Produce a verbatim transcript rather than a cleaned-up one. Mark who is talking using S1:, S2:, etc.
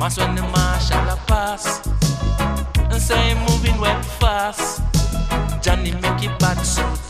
S1: Once when the marshal a pass, and say him moving well fast. Johnny make it bad so